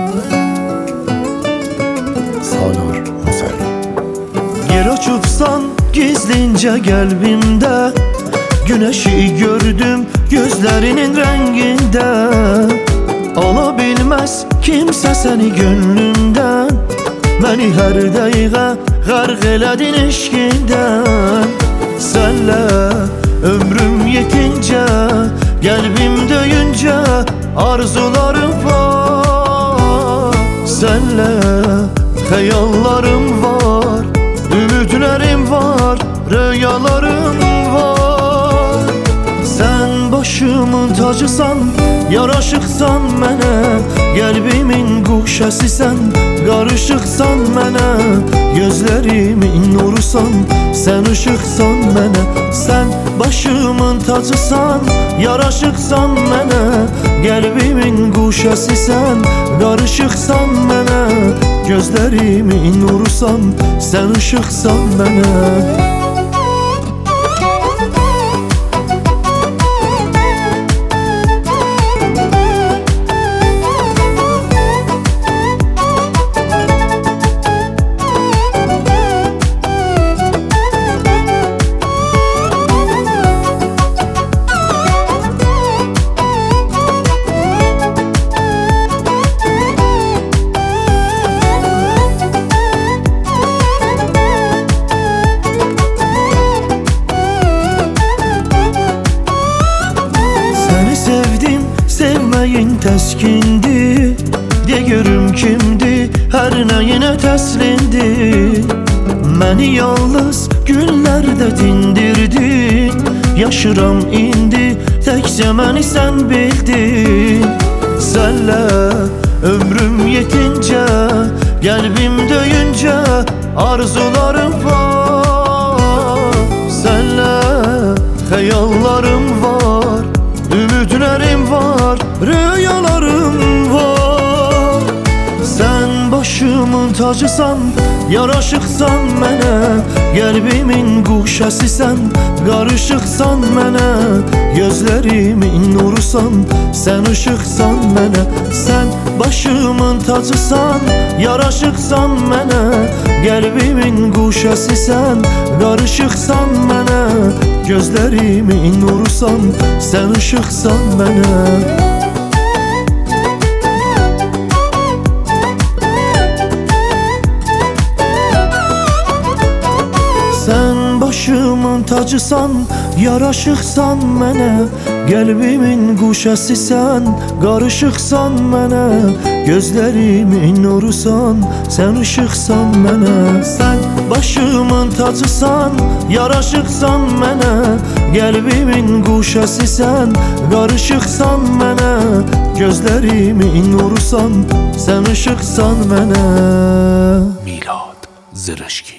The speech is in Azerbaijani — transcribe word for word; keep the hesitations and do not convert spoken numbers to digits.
Salar Musəri. Yer açıbsan gizlincə qəlbimdə, güneşi gördüm gözlərinin rəngində. Ala bilməz kimsə səni gönlümdən, məni hər dəqiqə qərq elədin eşqindən. Sənlə ömrüm yetincə, qəlbim döyüncə arzularım var. Sənlə xəyallarım var, ümidlərim var, rüyalarım var. Sən başımın tacısan, yaraşıqsan mənə, qəlbimin quşəsisən, qarışıqsan mənə. Gözlərimin nurusan, sən ışıqsan mənə. Sən başımın tacısan, yaraşıqsan mənə, qəlbimin quşəsisən, qarışıqsan mənə. Gözlərimin nurusan, sən ışıqsan mənə. Sevməyin təskindir, de görüm kimdir, hər nəyinə təslimdir. Məni yalnız günlərdə dindirdin, yaşıram indi, təkcə məni sən bildin. Sənlə ömrüm yetincə, qəlbim döyüncə arzularım var. Sənlə xəyallarım var, ümidlərim var, rüyalarım var. Sən başımın tacısan, yaraşıqsan mənə, qəlbimin quşəsisən, qarışıqsan mənə. Gözlərimin nurusan, sən ışıqsan mənə. Sən başımın tacısan, yaraşıqsan mənə, qəlbimin quşəsisən, qarışıqsan mənə. Gözlərimin nurusan, sən ışıqsan mənə. Sən başımın tacısan, yaraşıqsan mənə, qəlbimin quşəsisən, qarışıqsan mənə. Gözlərimin nurusan, sən ışıqsan mənə. Sən başımın tacısan, yaraşıqsan mənə, qəlbimin quşəsisən, qarışıqsan mənə. Gözlərimin nurusan, sən ışıqsan mənə. Milad Zırışki.